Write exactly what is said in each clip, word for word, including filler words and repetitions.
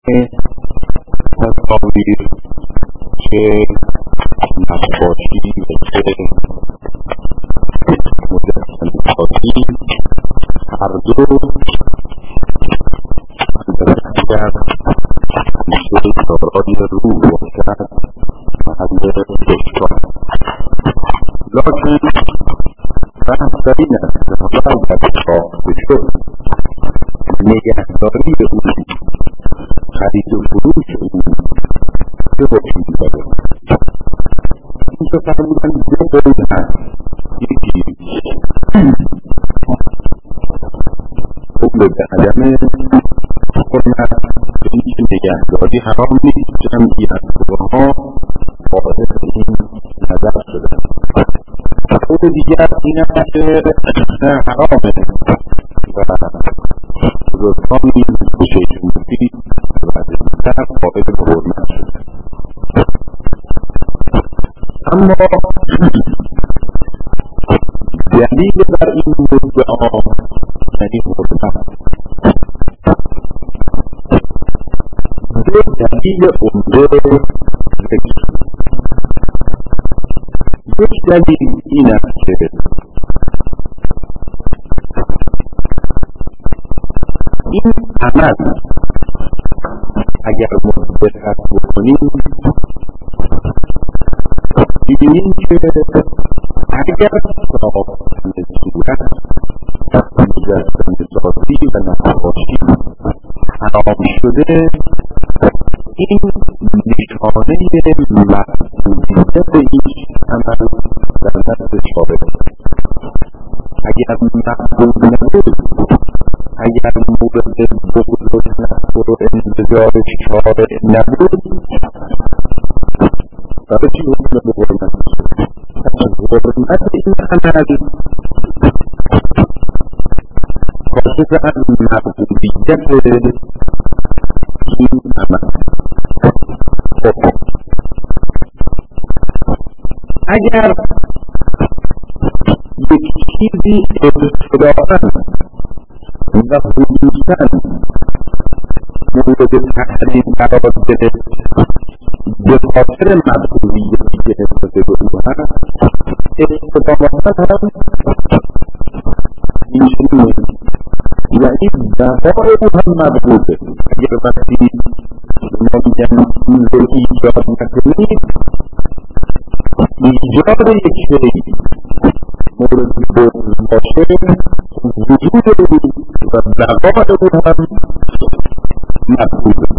تصاویر که نقاشی و چه مجسمه‌سازی هر دو اگر میشه دارای روح باشد محل اشکال، لکن بحث در این است که باید ساخته شد نگهداری او، خرید و فروش او چه حکمی داره. اینجا فرمودن دو قول هست، یکی قول به عدم حرمت که هیچ نگهداری حرام نیست، جمعی از فقها قائل این نظر شده. قول دیگر این است که حرامه و بزرگانی به شیخ مفید و دیگر قائل به حرمت شده. اما دلیل بر این مدعا یعنی حرمت دو دلیل عمده ذکر. یک دلیل این است که این عمل اگر مدقت بکنیم ببینیم که اگر ساختن صورت مجسمه‌سازی و نقاشی حرام شده، این نشانه مقبولیت این عمل در نزد شارع. اگر مقبول نبود، اگر مورد بغض و تنفر و انزجار شارع نبود، برای چی حکم به حرمت شد؟ حرمت این عمل کاشف از مقبولیت این عمل. اگر یک چیزی ابتداءً و خصوصاً مورد تحریم قرار گرفت به خاطر مقبولیتی که نسبت به او هست، استقامتا هم اینجوری یعنی دفاع او هم مقبوله. اگر وقتی ما میگن این رو ایجاد نکنید، ایجاد یک شیء مورد بغض باشه، وجود او و بقای او هم مقبوله.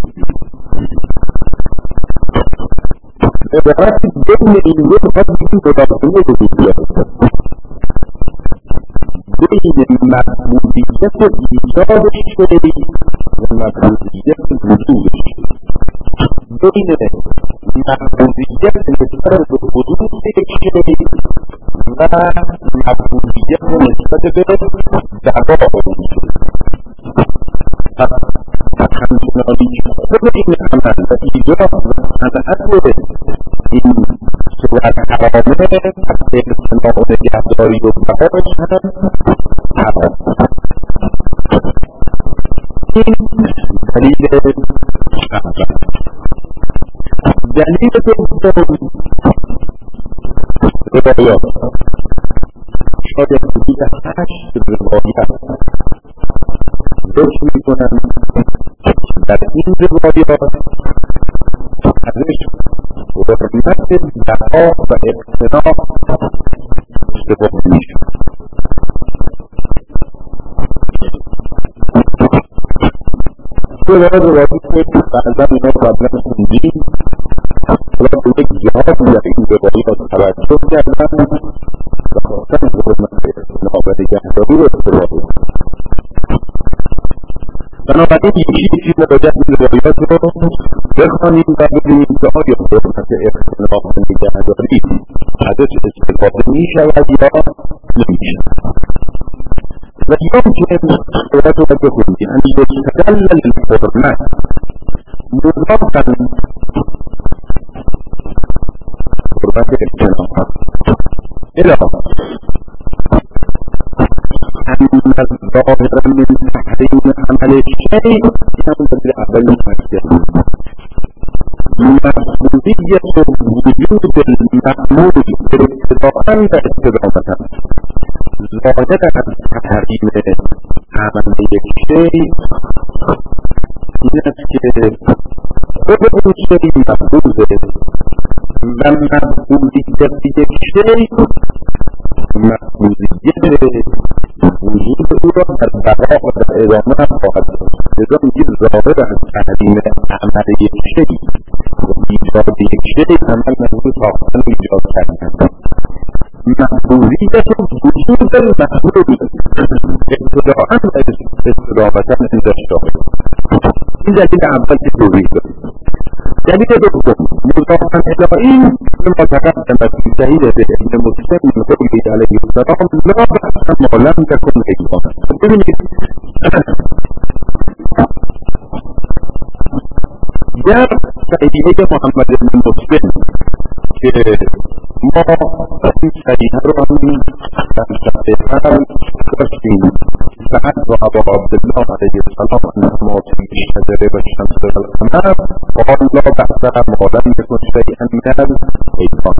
عبارت بین این دو خواهد این مداخله وجودیت بین مقبولیت ایجاد شیء و مقبولیت وجودش، بین مقبولیت نسبت به حدود یک شیء و مقبولیت نسبت به بقا اون شیء. همچنانی خود این عمل و ایجاد و صنعت این صورت حرامه از اقتناع و نگهداری و بقاش هم حرام. این دلیل شهوت. دلیل دوم روایات. شاید حدود هشت روایت ذکر می‌کنند. در این روایات ازش حرمت بقا و اقتناع اشتباه می‌شود. روایات روایتی که بعضا اینا قبلا خوندیم و به یک جهات در این روایات توجه کردن و خواستن حرمت اقتناع و نگهداری رو اشتباه بود. بنابراین یکی چیز باید این روایات رو بخوانیم و ببینیم که آیا حرمت اقتناع و نگهداری ازش استفاده می‌شود یا نمی‌شود. و یمکن روایت رو بخونیم ان یستدل الحرمت مضافاً حرمت اقتناع الی الظاهر من تحریم عمل شیء این هم در اولی مکتب محمودیت وجود المحمود ابتداءً و استدامتا ظاهر از تحریم عمل شیء این است که خود اون شیء محفوظه و محمودیت یک شیء محفوظیت وجود او را در بقا و در ادامه هم خواهد داشت. لذا میگه ظاهر از تحریم عمل یک شیء و ایجاد یک شیء عمل محفوظ ساختن و ایجاد کردن. محفوظیت وجود محفوظ ابتداءً و استدامتا انداش داخل. این دلیل اول که توضیح داریم. دلیل دوم مضافاً الی این ما تقدم فی صحیح ابن مسلم من قوله علیه السلام لا بأس ما لم تکن حیوانا. ببینید در صحیحه محمد بن مسلم که ما این صحیحه رو هم در صحیحه داشتیم بعد و ابا عبدالله علیه السلام انما فی الشجر والشمس والقمر قال لا بأس ما لم یکن شیئا من الحیوان.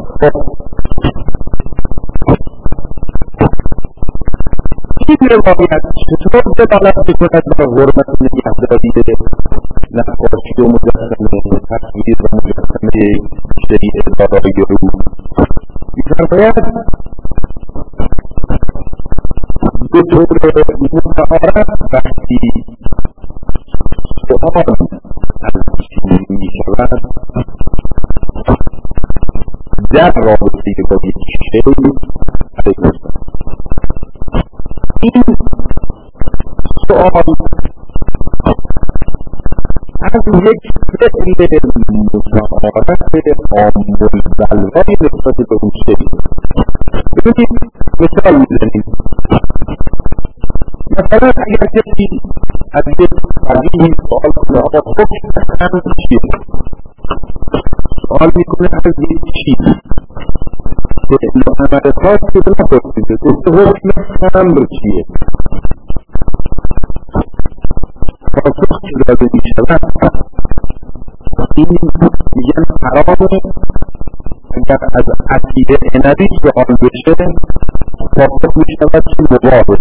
این روایت چطور دلالت میکند بر حرمت نگهداری نقاشی و مجسمه تصویر و مجسمه شیء دارای روح؟ می‌فرماید به طور متعارف وقتی سؤال از چیزی می‌شود در رابطه با یک شیء این سؤال از یک فعل متعارف عام البلوای نسبت به اون شیء. ببینید مثال میزنیم. مثلا اگر کسی از یک فقیهی سؤال کنه آقا حکم خمر چیه؟ سؤال میکنه از یک چیز که عمل خاص که نپرسیده گفته حکم خمر چیه؟ پاسخ که داده میشود این میگن حرامه. اگر از عصیر عنبی سؤال بشه پاسخ میشود که مباحه.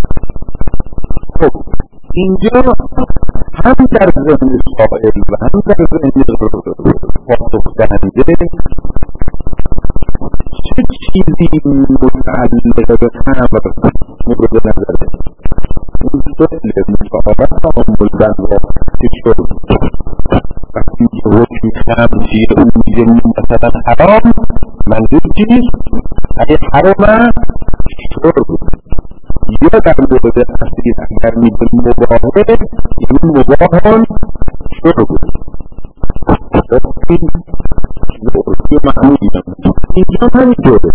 خب اینجا هم در ذهن سائل و هم در ذهن پاسخ دهنده چه چیزی متعلق به خمر مورد نظره؟ این فعل متعارف عام البلوا که شد وقتی که حکم خمر چیه اون میگه مثلا حرام منظور چیست؟ اگه حرامه شرب یا در مورد اصیل اگر میگه مباهه این مباهان شرب این که معنی اینجا همینطوره.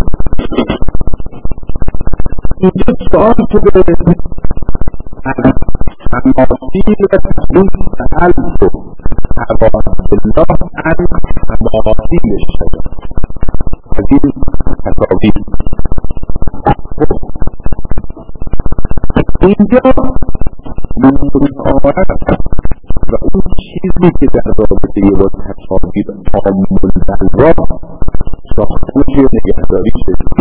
اینجا سؤال شده از تماثیل و تحلیل قلب و حواس الله از تماثیل شده از این تصاویر. اینجا متعارف و اون چیزی که در رابطه با تصاویر عام البلوا ساختنش یا نگهداریش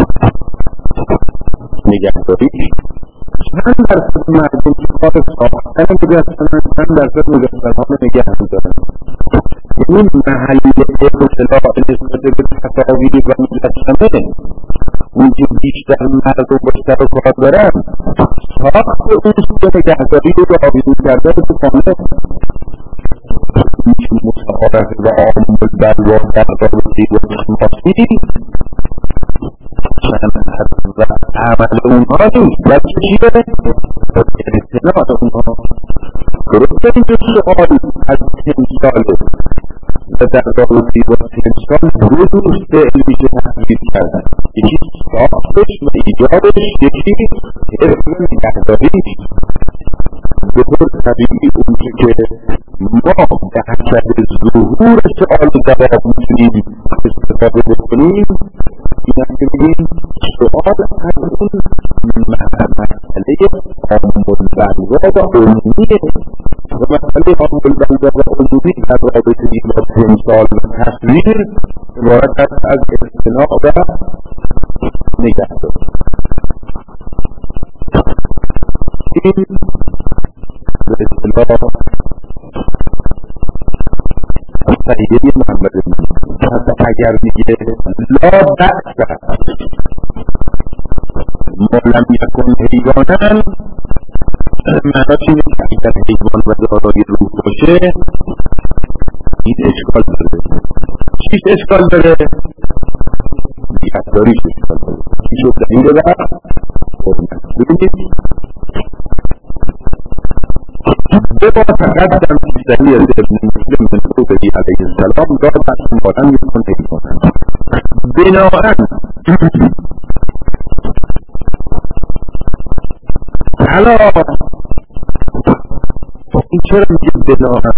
نگهداریش چند درصد مردم که کار ساختن مجسمه چند درصد مجسمه‌ها رو نگه می‌دارن. یعنی محل اطلاع نسبت به تصاویر و مجسمه اونجا بیشتر مردم بیشتر رو کار دارن ساخت اون که نگهداری رو آویزون کرده رو بکنه این متعارف و عام البلوا در رابطه با تماثیل و عمل اونها نیست بلکه چی داره؟ اطلاعات اونها. درسته اینجا سؤال از تمثاله و در رابطه با تمثال دو دوست علمی که تحقیق کردن یکی ساختش و ایجادش یکی حفظ نگهداریش. به طور طبیعی اون که ما به حسب ظهور سؤال جواب میتونیم استفاده بکنیم این هم که بگیم سؤال از اون البلوا و عمومیه و مسئله عام البلوا و عمومی در رابطه با تمثال و تصویر عبارت است از اقتناع و نگهداری. این به اصطلاح صحیحه محمد بن اگر میگه لا بأس ما لم یکن حیوانن، معناش اینه که اگر حیوان و دارای روح باشه این اشکال داره. چیش اشکال داره؟ نگهداریش اشکال داره. چی شد دلیل و حرمت؟ ببینید به ما تقدم فی صحیح ابن مسلم من قوله علیه السلام لا بأس ما لم یکن حیوانن. بناءً حالا این چرا میگه بناهن؟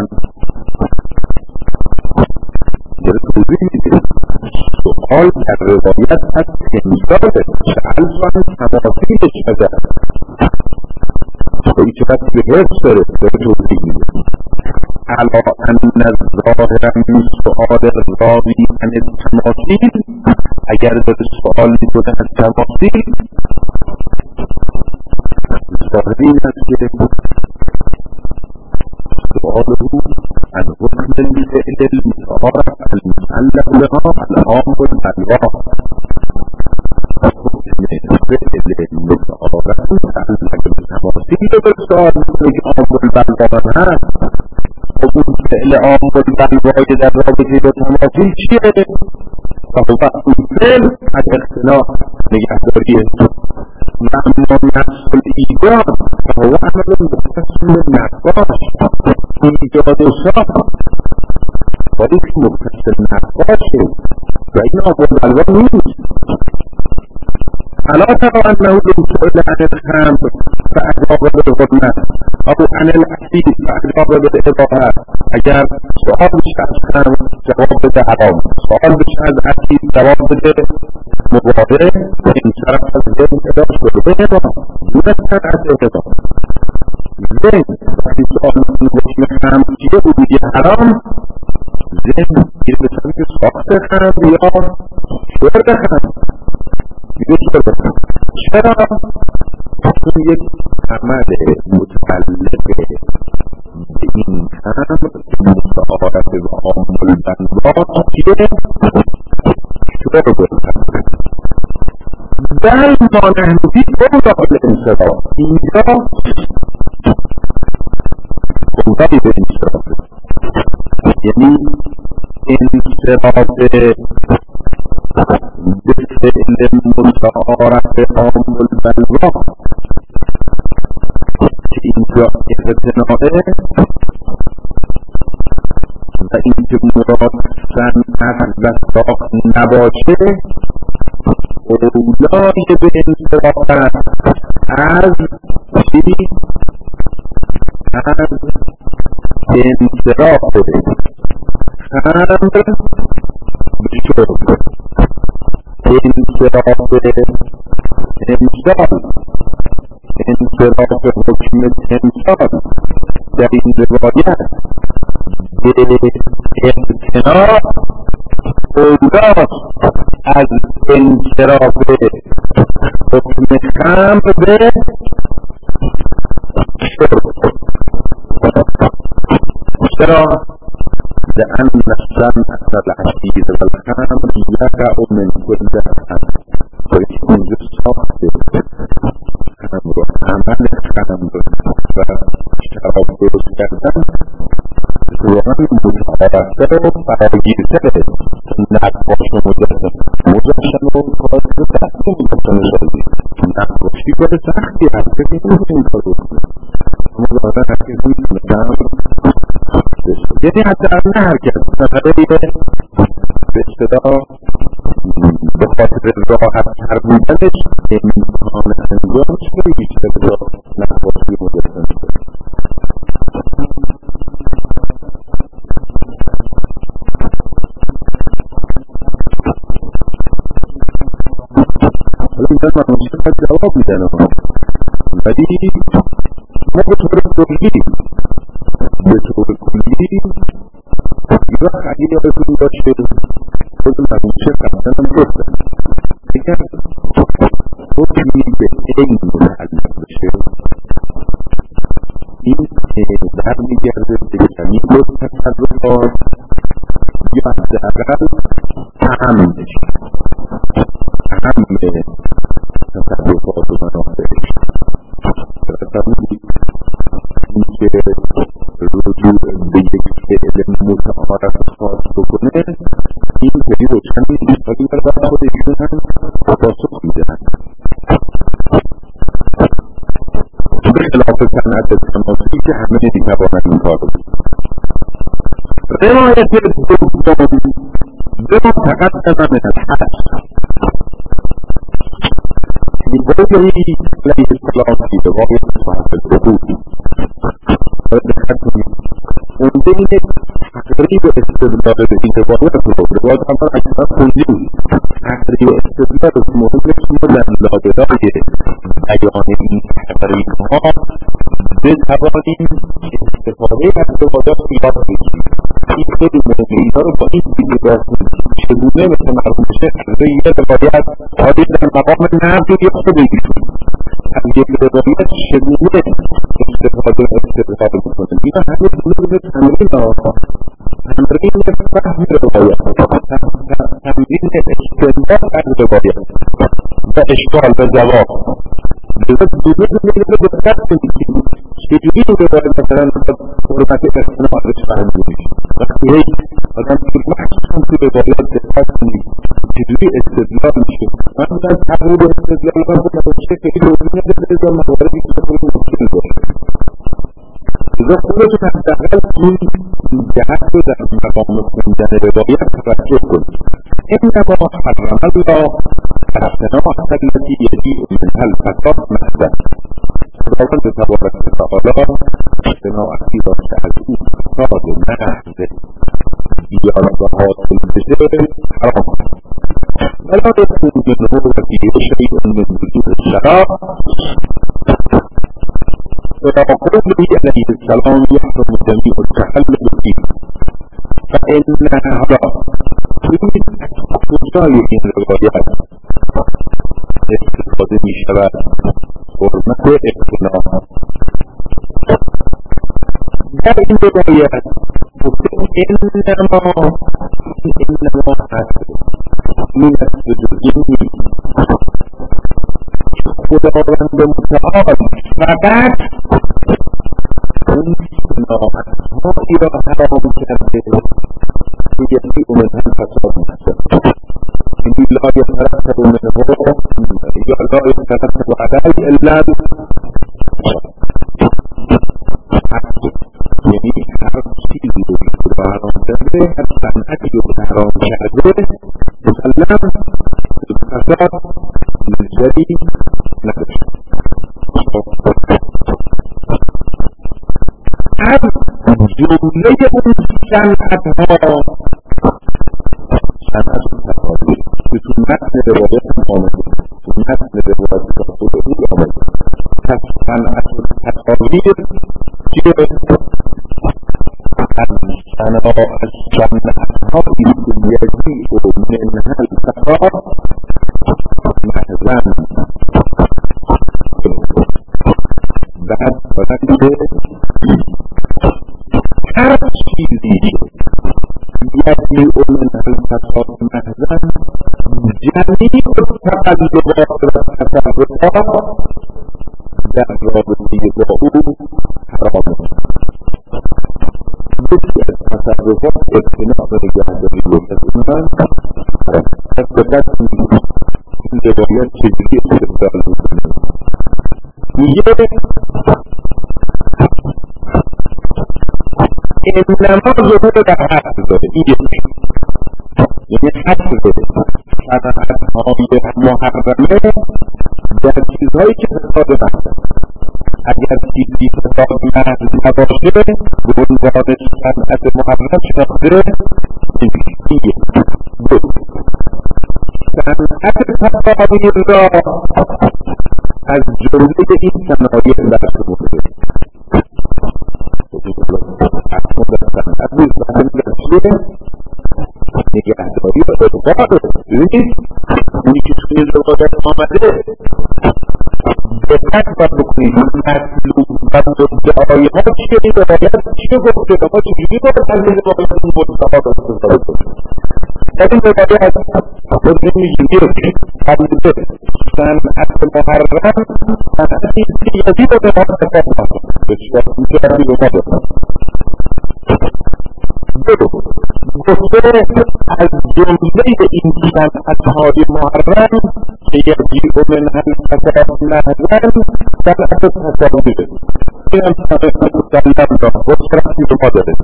داره توضیح میده. سؤال در روایت از تمثال شعلفان تماثیل شده و این چقدر که حفظ داره داره توضیح میده. علا ان ظاهرا من سؤال راوی عن التماثیل، اگر داره سؤال میکنه از تماثیل ظاهر این است که سؤاله عن حکم الفعل المتعارف المعلق لها العام والبلوا. حکم الفعل المتعارف المعلق بالتماثیل رو سؤال میکنه که عام والبلوا هست. حکم فعل عام والبلوا در رابطه با تماثیل چیه؟ فهو الفعل الاقتناع نگهداریه. اما نفس الایجاد فهو عمل مختص بالنقاش، ایجاد و ساخت ولی که مختص بالنقاشه و این آب و بلوا نیست. الا ترى انه لو سئل عن الخمر فاجاب بالحرمه او عن العصير فاجاب بالاباحه، اگر سؤال بشه از خمر جواب بده حرام، سؤال بشه از عصير جواب بده مباحه، این طرف از ذهن اداش بده با نتر از اداش ذهن وقتی سؤال بشه خمر چیه او دیگه حرام، ذهن گیر به سمت ساخت خمر یا شرب خمر میگه چرا؟ چرا؟ چون یک عمل متعلق به این خمر که متعارف و عام البلوا چیه؟ شرب خمر. بل ما نحن فی اوضاع الانصراف، اینجا اوضاع الانصراف یعنی انصراف بفعل متعارف عام البلوا که اینجا اقتناعه و اینجا مراد صنعت و ساخت نباشه، اولای به انصراف از چی؟ از انصراف خمر به شرب، انصراف امثال، انصراف حکم امثال در این روایت به اقتناع اولاست از انصراف حکم خمر به شرب. چرا؟ لأن الصنعة العسير والخمر يقع من كل أحد، ويكون ساخت خمر عمل خمر و شراب درست کردن واقعا متعارف‌تر و فراگیرتره. نقاش و مجسم مجسم و کارگر سختی میتونه سازی، نقاشی کار سختی هست که میتونه این کار بکنه. مجازن هرکس میتونه خمر یعنی حتی نه هرکس مسئله به اصطلاح به خاطر راحت تر بودنش امکان انجامش رو بیشتر را نقاشی مجسم شده. حالا اینجا منوشت باید جواب میدن ولی ما به طور کلی به طور کلی یا خیلی یادتون باشه خود منوچه قبلا هم گفتن اگر حکمی به علم متعلق بشه این در میگرده به جمعی بود تصرفات یا حداقل اهم بشه اهم تصرفات و منافعش تصوری اینکه رجوع به یک علم متعارف خاص بکنه این خیلی روشن نیست ولی برای خودشون هم پاسخ میدن به خلاف صنعت تماسی که همه نمیتوانند این کار رو روایت دوم بما تقدم من الحج للبدوي عليه السلام في رواية صاحب الوقود ومن ضمن تقريب استدلال به روايات روايات عمر اجزاء كلي تقريب استدلال موضوع مدن لابدای بیان این تقریب ها بتوانیم استفاده از روايات یاد بگیریم این خیلی مهمه اینا رو با این دیدگاه چگونه مثل مرحوم شیخ حضرت یه روایت آدی در مقام نقد یک خود بگیریم از یک روایت چگونه استفاده استفاده بکنیم اینا همه بلوغ تمرین آقا تمرین فهم روایت تمرین استنباط از روایت و اشکال و جواب لذا بلوغ میگه رو دقت کنید چجوری این روایت مثلا حرمت اصطناع ازش فهم کنید وقتی هی آدم که محکم تو روایت دقت کنید چجوری استدلال میشه من از تقریب استدلال من بودم چه فکری روزی نده بزار مواردی که خود ممکن باشه لذا خودتون حداقل این جهت رو در مقام خوندن روایت توجه کنید انما حرم الله اصطناع التي يجيء منها الفساد مهدا خداوند تبارک و تعالی صناعتی را که از این فساد محض بیان و حاصل بشه حرام ولا يكون منه فيه شيء من وجود الشراب وقوله عليه السلام يحرم جميع التحلل فيه فإن هذا کجای این روایت استفاده می شود حرمت اقتناع در این روایت انما انما هست این است جزئی خداوند متعال فقط اون صناعتهایی را حرام کرده که یجیء منها الفساد مهدا یعنی لا یترتب منه یا لا یترتب علیه الا یعنی هر چیزی رو که خدا حرام کرده هر صنعتی رو که حرام کرده مسلم فساد منجری نداشت از جمله اون صنعتها صنعت تفاضل که تو متن روایت آمده تو متن روایت تفاضل آمده پس صنعت تفاضل که از صنعتها یجیء منها الفساد محضاً بعد فقط که هر چیزی یجیء منها الفساد محضاً جمیع تقلبات و تصرفات در رابطه با او حرام یکی از تصرفات اقتناع و نگهداری لذتمند پس دقت کنید این روایت چجوری استدلال میکنه میگه انما ظهور در حد داره این یکی یعنی حد داره صنعتهای محرمه در چیزهایی که فساد محض اگر چیزی فساد محض نباشه به عنوان صنعت محرم شناخته نمیشه دو صنعت تفاضل را از جمله این صنایع درس برده. از این صنایع درسیه نگهداری و ارقاق. ببینید اونی که توی روایت آمده دقت باید بکنید مطلوب و مدعای ما چیه؟ این روایت چیه گفته و ما چجوری باید از این روایت این مدعا را استفاده کنیم؟ در این روایت خود میگیم یک قبیله صنعت محرم صنعتی سیادی رو به ما اتفاق نکنه بسیار اینجا رو ما دارم. دو گفته از جمله این صنعت‌های محرم که یجیء منها الفساد محضاً صنعت تصادفه. این هم صنعت مسلم را بسرعتی رو ما داره.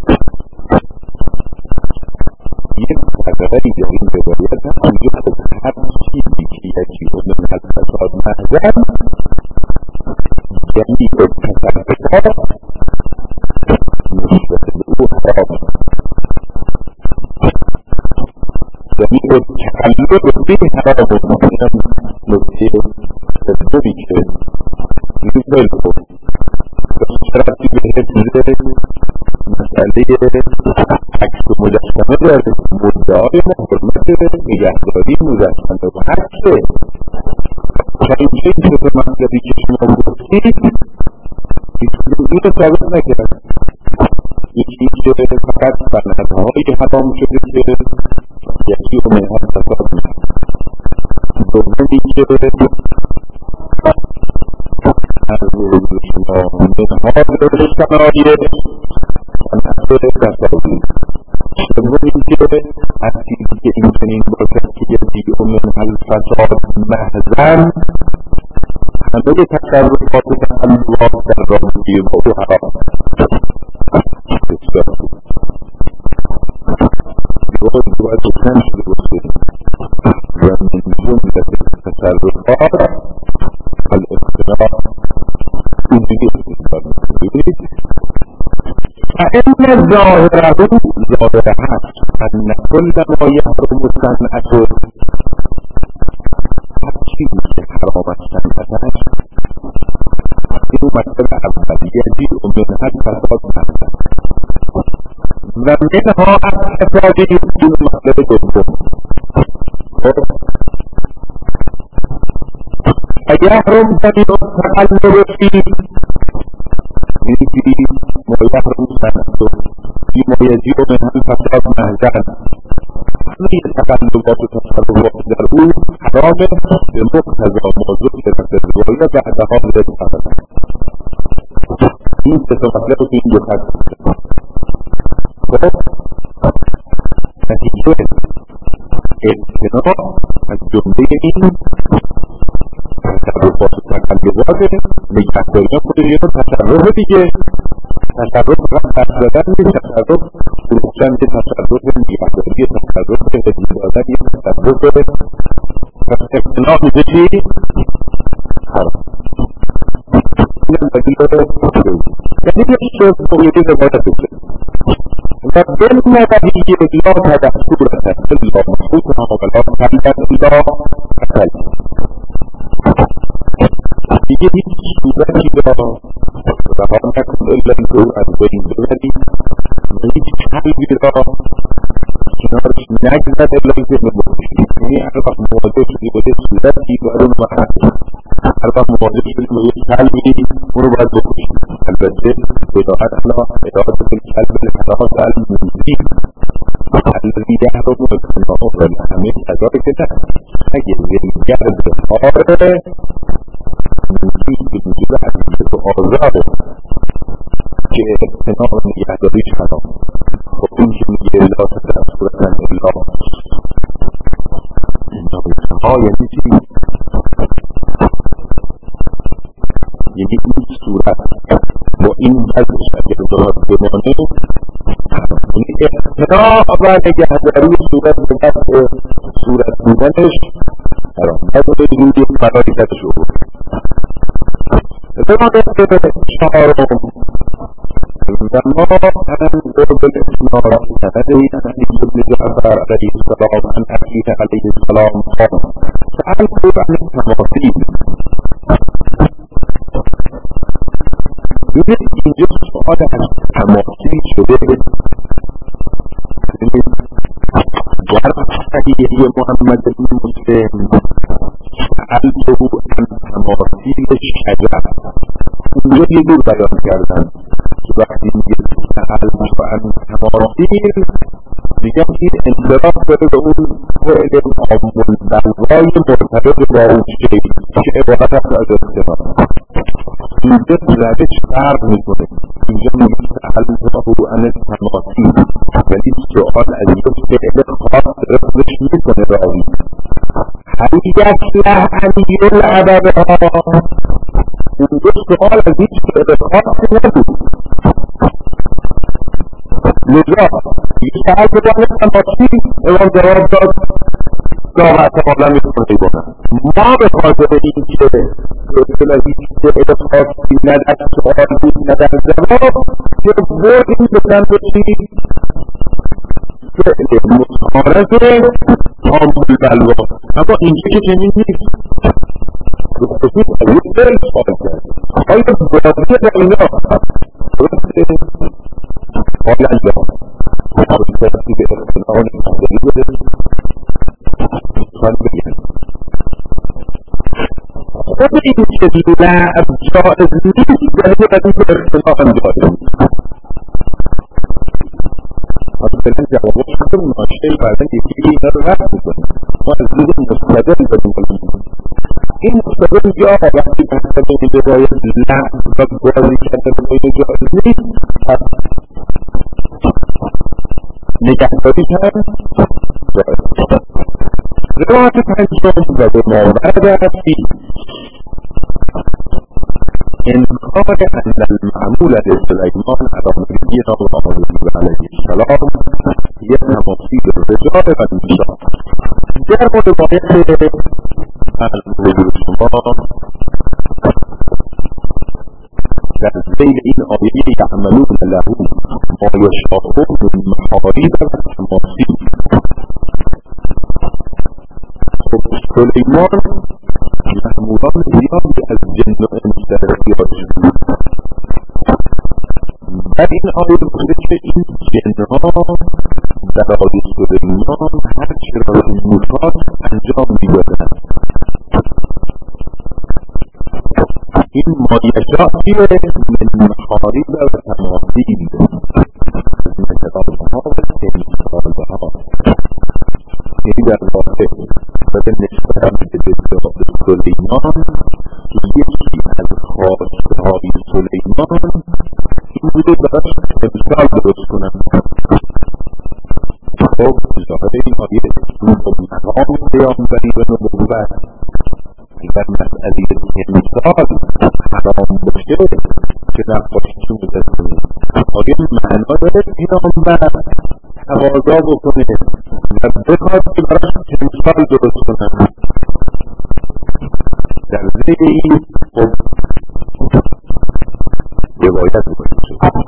یک خبری در این روایت هم میگه هر چیزی که یجیء منها الفساد محضاً یعنی تصادفات نسبت به او حرام یعنی تقلب به حرام نکته تدبیری که میگه بل کن شرطی به حفظ مسئله عکس و مجسمه در مدعای حرمت نگهداری مجسمه و عکسه تا اینجا این سه مطلبی که شما گفتید این رو ثابت نکرد. یکی که فقط صنعت‌های حرام شده که یجیء منها الفساد دومی که از منها صنایع صنعت تصادفی سومی که از چیزی که این چنین باشد که یجیء منها الفساد محضاً همه تصرفات و تقلبات در رابطه با او حرام بسیار خوب دیوار دیوار دکتن شده باشه و من جمله تصرفات الاقتناع اینجوری استفاده ببینید فإن ظاهره ظاهره هست ان کل ما یحرم صنعته هر چیزی که حرام از صنعتش این مطلب اول یجیء منها الفساد محضاً و منها الفساد این مطلب دوم فیحرم جمیع التقلب فیه میگی ما یحرم صنعته فیما یجیء منها الفساد محضاً همه تقلبات و تصرفات در او حرامه به مقتضا موضوع که در روایت بعدها مورد مقابله این سه مطلب رو این دو خط خب نتیجه اجتناب از جمله این تصرفات و تقلبات نگهداری خود یه تصرف دیگه تصرف فقط دست دادن نیست تصرف فروختن یه تصرف نگهداری تصرف هدیه دادن یه تصرف پس اجتناب میشه چی؟ حرام این دلیل یعنی که شد قویدی روایت بشه و بل نبهی لا تدع صورت الا مخصوصها ولا تلبت الا قتل دیگه هیچ صورتی را رها نکن الا اینکه از بین ببری و هیچ قلبی را کنارش نگذد الا اینکه نبخشی یعنی هر وقت مواجه شدی با یه صورتی باید اون وقت هر وقت مواجه شدی با یه قلبی اون رو باید بخشی البته بداعت الله اداعت بالقلب لحراس المنزی الذي يحرم اقتناعه ولحمه قضا که نه اگه زنگرد حاره منزی به وجود عزیزت و آزاد که اقتناع و نگهداریش حرام خب این که میگه لا تدع صورتا الا ها یعنی چی؟ یعنی این صورت با این وضعش اگر دارد بمانه یعنی اقتناع و نگهداری صورت به وضع صورت بودنش حرام نباید روی فراری درش رو بمانه چهارم لما أن قرب الإسلام فهذه حديث ابن جعفر عليه السلام عن أخيه عليه السلام قال سألت عن التماثيل ببینید اینجا سوال از تماثیل شده. ببینید در صحیحه محمد بن مسلم سألته عن تماثیل شجر، اونجا یه دور بیان کردن که وقتی میگه سألته عن تماثیل میگم این انصراف داره به اون فعل آمون بلوای مرتبط با اون شیء که عبارت هست از استفاده. اینجا روش فرق میکنه. اینجا میگه سألته عن تماثیل، ولی سؤال از یک فعل خاص داره خودش میکنه راوی. هل یصلح ان یلعب بها، اونجا سؤال از یک فعل خاص نبود. لذا سأل بدان تماثیل امام جواب داد لا احتمالا میتونه بکنه. ما به خاطر این که مثل از این فعل خاصی نه در سؤال بود نه در جواب که بردیم به سمت چی؟ فعل متعارض آمون بلوا. اما اینجا که چنین نیست، به خصوص از یک فعل سؤال کرد. آیا بازی با اینا درسته؟ قال الله وَالْتَفِّ بِإِرْسِنَاءٌ مُحْتَلِبٌ خان بگیرد خود این که لعب جائز نیست یعنی بدید ارسناء هم جائز نیست. مثلا جوابات شکر ناشتهی بعدن یکی اینا رو رفت بکنیم. ما از دید مستدل بدیم کنیم. این مستدل یا وقتی بحثه بگیده باید لعب و بازی کرده بگیده جائز نیست، نگهداری هم جائز. روایت پنجم و به مورد فی انکار ان المعمول لسلیمان علی نبینا و آله علیه السلام یک تماثیل الرجال و النساء. در روایت الرجل شما در ذیل این آیه یعملون له ما یشاءون من محاریب و تماثیل. سلیمان محمولان زیادی از جن و انس در اختیارش بود. در این آیه گفته که این جنها برای سلیمان هر چه را میخواد انجام میدادند. این مایشاتی من محاریب و تماثیل از مکتابها و تمثالها. این در واقع و به نسبت هم به سلیمان یکی از خواستهای سلیمان این بوده براش تمثال درست کنن. خب ظاهر این آیه مقام پیامبری و نبوت در مسئله تمثال حرام باشه که نقاشی می‌کنه. آیا معنا داره پیامبر تقاضا بکنه و بخواد که براش تمثال درست کنن؟ در ذیل این خب روایت بکنید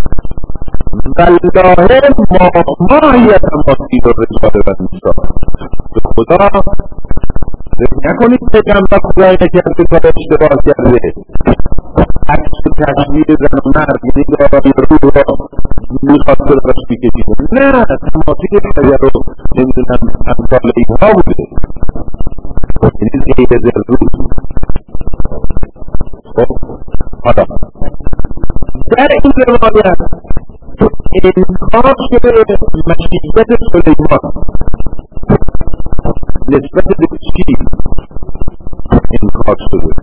والله ما ما هی تماثیل الرجال و النساء. به خدا فکر نکنید پیغمبر خدای نکرده تا اشتباه کرده. عکس تصویر زن و مرد یعنی دارای رو را میخواد برش بکشید. نه، تماثیل شجر رو نمیدونم امثال اینها بوده، یعنی غیر ضرور. خب حالا در این روایت انکار شده مشیت سلیمان نسبت به چی انکار شده.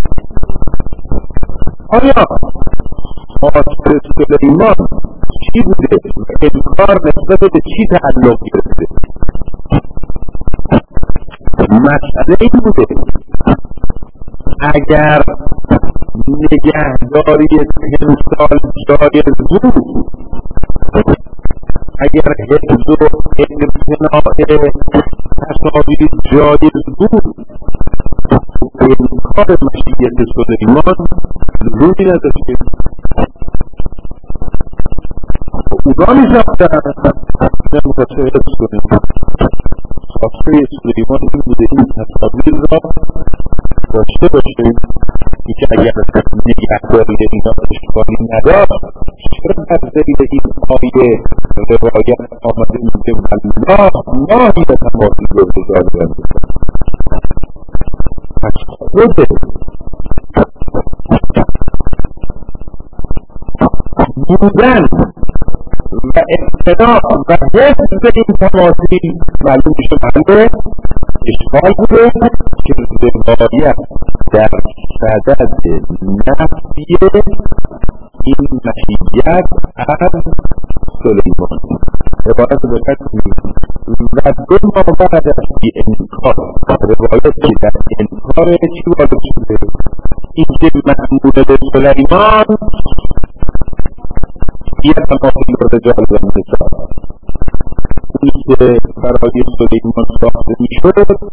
آیا خاطر سلیمان چی بوده و انکار نسبت به چی تعلق گرفته؟ مسئله این بوده اگر نگهداری تمثال جایز بود، اگر حفظ و امتناع تصاویر جایز بود، انکار مشیت سلیمان لزومی نداشته. اونا می ساختن نمیخواد چه حفظ کنیم. خواسته سلیمان این بوده این تصاویر را داشته باشیم که اگر نگهداری اینا اشکالی نداشت چرا در ذیل این آیه روایت آمده میگه والله ماهی به تماثیل رو بزار برده پس خود بودن و اقتناع و حفظ این تماثیل معلوم میشه بنده اشکال بوده که روایت در صدد نفی این مشیت از سلیمان روایت دقت کنید و دو ما بعد از انکار روایت که در انکار چی وارد شده این که محمود سلیمان یه تماثیل رجال و نساء اونی که برای سلیمان ساخته میشد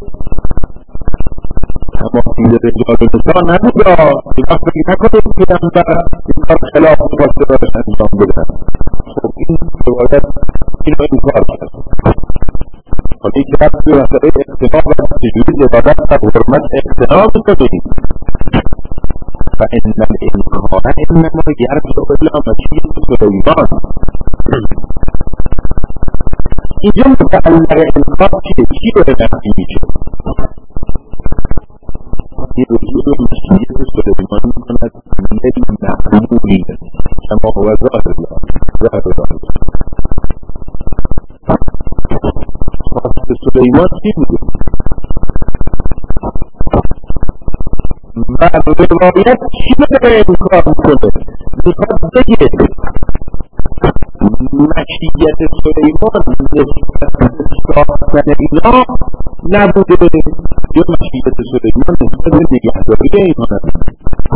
تماثیل رجال و نساء نبوده این وقت بگی نکنید که پیغمبر این کار خلاف خواسته براش انجام بدن خب این روایت این رو انکار کرد ولی که وقت به مسئله اقتناع و تجویز عبادت و حرمت اقتناع بکنید فإن الإنكار إنما يرجع إلى مشيئة سليمان اینجا متعلق انکار چیه؟ چی رو نفی میشه؟ این رجوع به مشیئة سليمان میکند لیل محمولی کما هو ظاهر الله ظاهر الله خواست سلیمان چی بوده؟ و روایت چی داره انکار میکنه؟ میخواد بگه مشیت سلیمان نسبت ساختن اینا نبوده یا مشیت سلیمان نسبت نگهداری اینا نبوده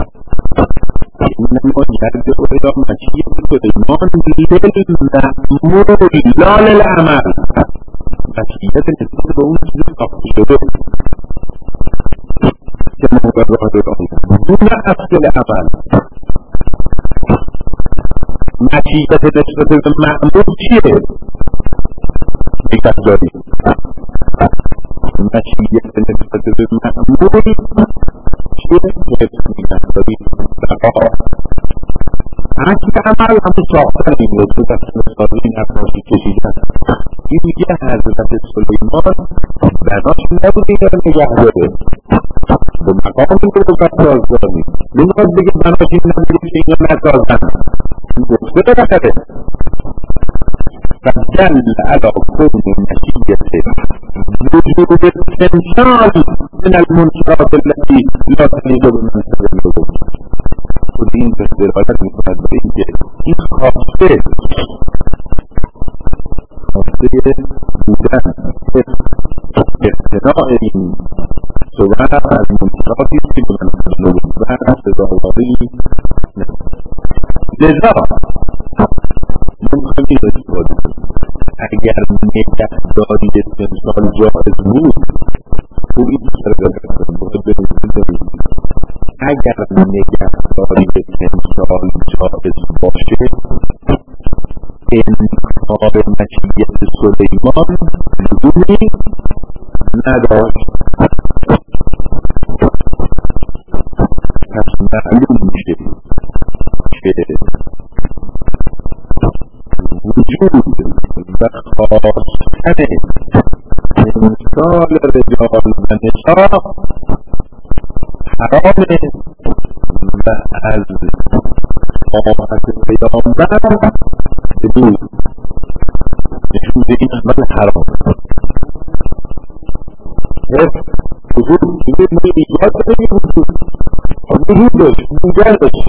اینما یرجع الى مشیت سلیمان للمأمور لا للعمل مشیت نسبت به اون چیز ساخته شده که مبرهات آن دون اصل عمل مشیت نسبت به معمول چیه؟ نگهداری مشیت نسبت به معمول چیه؟ نگهداری بقا اصل عمل همون ساختن این رسول دست نسازی نفراشی کشیدن این میگه حضرت سلیمان بناش نبوده که نگهداره به مقام این رو بساز داریم نمیخواد بگه بناش این نبوده که اینو نسازن این گفته رو نکده فجل علا کن مشیت وجود الانسان من المنکرات التي لا تلیق بمنصب الوجود خود این دلالت میکند به اینکه این خواسته خواسته بودن اقتناع این صورت از منکراتی که به منصب الوجود و سزاواری لذا ممکنی استفاده اگر نگهداری تمثال جائز بود او این سرگرد باید به نسبت اگر نگهداری تمثال جائز باشه انکار مشیت سلیمان لزومی نداشت پس معلوم میشه که وجود و خواستن تمثال رجال و نساء حرامه و از طاعت پیامبر بدون نشون این عمل حرام وجود وجود می ایجاد کنی وجود وجود داشت نگر داشت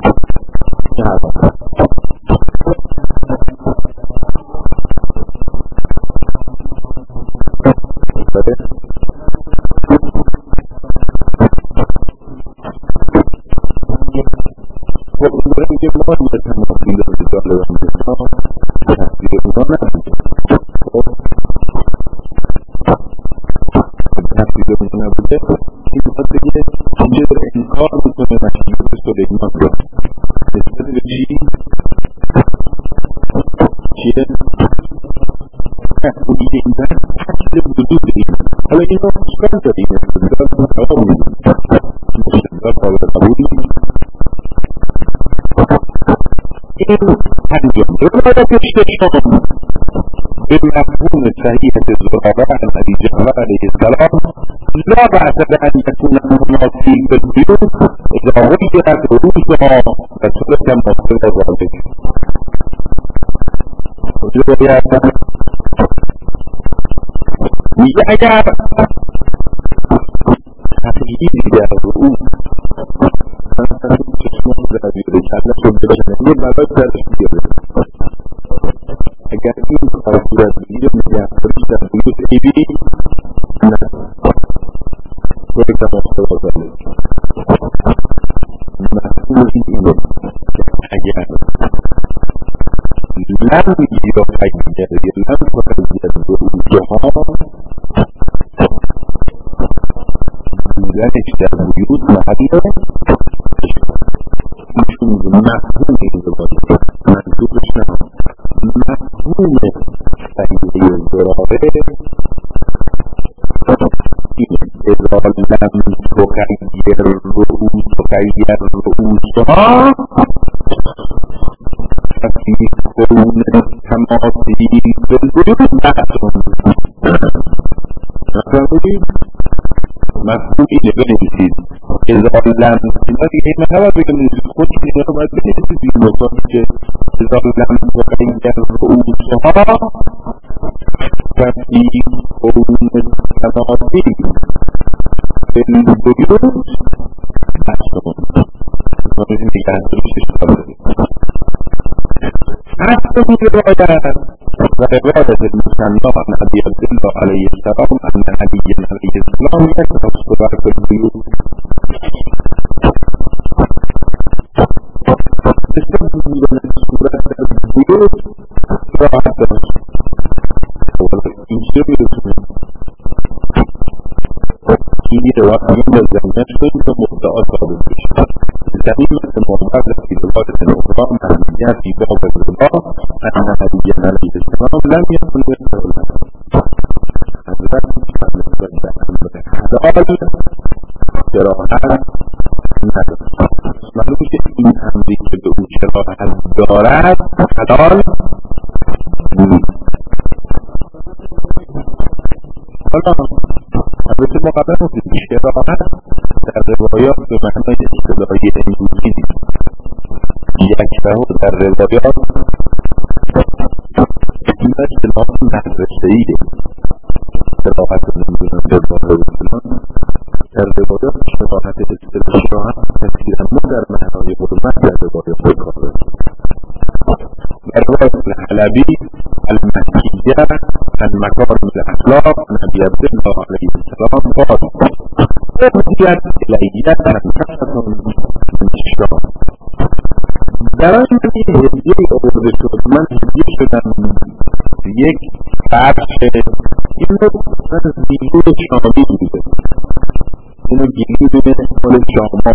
وقتی که ما این تماثیل رجال و نساء تصویر اونا نبوده تصویر اونا نبوده این باید بگه اینجا داره انکار میکنه مشیت سلیمان رو نسبت به چی؟ چیه؟ مسئولی این دست اصل وجود این. حالا این رو چکار داریم؟ استدلال رو میدیم استدلال قابل قبولی این پنجم روایت ششم به مفهوم صحیح زراره عن ابی جعفر علیه السلام لا بأس بأن يكون المناصي بالبيوت اذا غيرت رؤوسها وترك مصدر ذلك. روایت میگه اگر تغییری در رؤوس مثلا چشمان در بیاره کلش رو ببینه یه مقدار درش بیاره اگر این کار صورت بگیره نگهداریش در بیوت عیبی نه باید تماشا بازده مفهوم اینه که اگر لم یا اگر یا لم تغییر رؤوسها بودنش در بیوت محله ایشون مفهوم این زباده منظورش نه مفهوم صحیحه زراره این اذا لم تغیر رؤوس تغیر رؤوسها ففی کون تماثیل بالبیوت بحثون نفهمید؟ مفهوم اینه بنویسید اذا لم اینا دیگه این نباید بگم نویسید خود اینه رو باید بنویسید این مطابق که اذا لم تغیر رؤوسها ففی کون تماثیل بالبیوت بحثون نفهمید دیگه اندروشش داره هستم روایت وروایت المثنى عن ابي عبد الله عليه السلام ان علي عليه السلام يكتب الصبر في البيوت استخدم من الصورة البيوت راحة والإنسان يسمى كيني رواية من الزمنات كنت مبدأة بالبيش زميمة المعتقد في رواية أخرى معنية في بعض الرواة أن النبي عليه السلام لم يكن يقول حضرت حلال جراحت ندارد. معلوم که این امری که به او جراحت دارد حلال نیست. حالا البته مقدم است که جراحت در روایات به معنای اصطلاحی امروزی نیست. یکبه در روایات این اصطلاح مدرسه‌ایه. جراحت نمیدونم جراحت اسلام در روایات جراحت اصطلاحی کثیرا ما در معنای حرمت در روایات کار در روایت الحلبی المکیه عن مکارم الاخلاق عن ابی عبدالله علیه السلام قال اهدیت الیه خمسة من شجار برای من این هدیه آورده شد من هدیه شدم یک فرش این رو من زیگور شامی بوده اینو گیری بوده مال شاما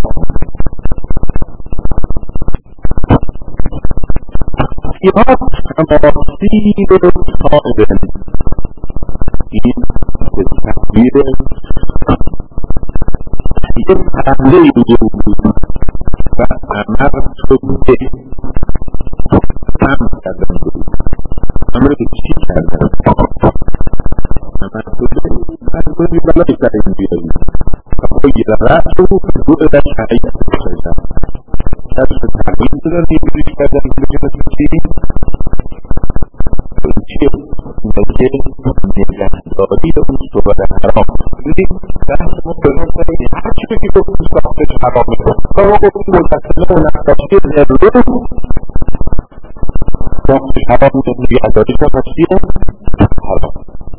سیاه تماثیل صاحبن این به تقدیر یک حمله بوده بود و امر شده هم کردن بود امر به چی کردن امر شده از بودی بلای سر این بیایی و خواهی رفت رو رو در شرعیت بشیدن دست تقدیم دادن دیگریش کردن که بکنه چی چیه نگه نگهداری اون صحبت حرام دیدیم دست ما بنام سایی هر چی بگی گفتیم ساختش حرامه و ما گفتیم متسلم و نقاشی ضرور ساختش حرام و نگهداری نقاشی حرام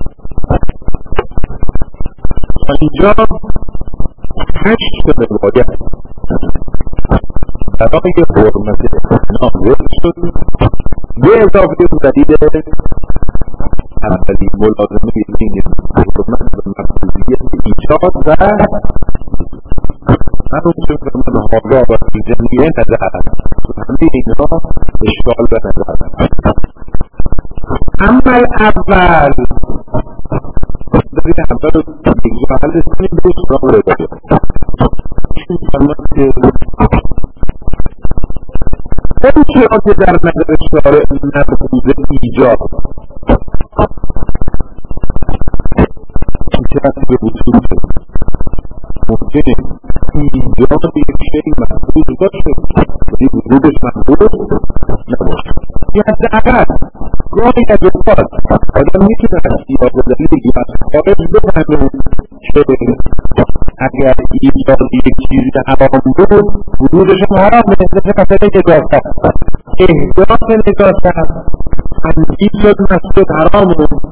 اینجا هشت روایت برای حرمت اسلام ورد شد به اضافه دلیل اولی ملازمه بین حرمت و مقبولیت ایجاد و همونطور که من حالا و جمعیه ندهد همه اینها اشکال به ندهد اما اول بذارید اول رو حل کنیم به سراغ روایت. این فرماد که اون چرا که در نظر شارع مفروض ایجاب این چرا که به وجود ممکنه ایجاد یک شیء مفروض باشه ولی وجودش مفروض نباشه. یا حداقل گاهی از اوقات آدم میتونه از سیاق و دلیل یا از خارج بفهمه که اگر ایجاد یک چیزی حرام بود وجودش حرام مثل مثل نجاست. احداث نجاست تنظیم شد مسجد حرام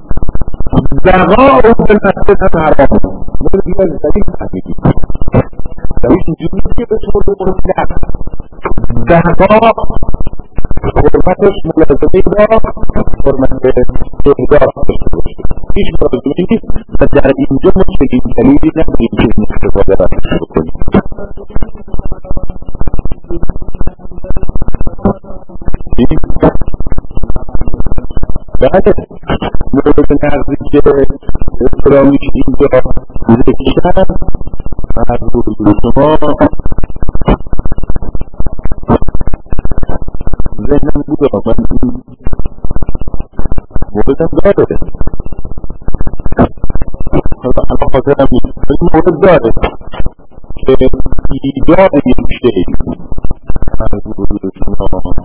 زغاء فی المسجد هم حرام. مورد دیگر دلیل فهمیدیم دلیل اینجوری که به طور مطلق زغاء حرمتش ملازمه با حرمت احداث داشته باشه. هیچ ملازمه نیست و در اینجا ما چنین دلیلی نداریم که این استفاده را بکنیم. بعد مورد نقضی که اسلامی که اینجا ذکر از روی شما ذهنم بود آمد این موردم داره حالا خاطرم نیست این مورد داره که ایجاد یک شیء از روی شما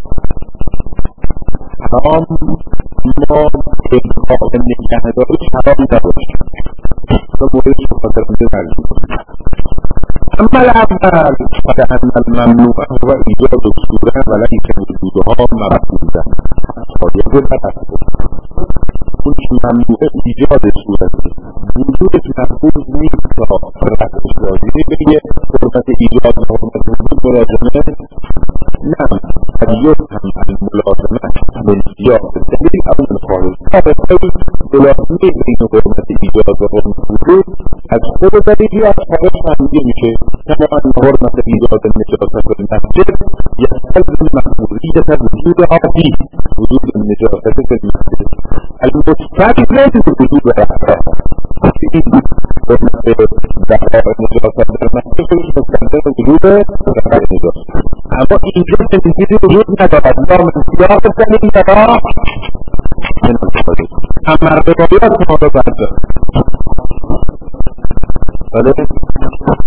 حرام ما انتخاب نگهداریش حرام نباشه تا موردش به خاطر اینجا ترجمه کنیم. اما الاول فان الممنوع هو ایجاد الصوره ولیک وجودها مفقوده صادق بالتفکر. اون که ممنوع ایجاد صورته وجودش مفقود نیست تا رفعش راجعه بگه حرمت ایجاد و حرمت وجود ملازمه نه قد يفهم الملازمه من سیاق الدلیل او من خارج. طبعا ملازمه بین حرمت ایجاد و حرمت وجود از خود دلیل یا از خارج فهمیده میشه. كما أن حرمة إيجاد النجاسة في المسجد يستلزم مأمورية وجودها فيه وجود النجاسة في المسجد المستفاد ليس وجود الأحكام في دعوة النجاسة في المسجد مستلزم وجود دعوة النجاسة. أما إيجاد النجاسة وجود ندارد لا من سياق الدليل ولا من الخارج. أما الروايات فهذا بعد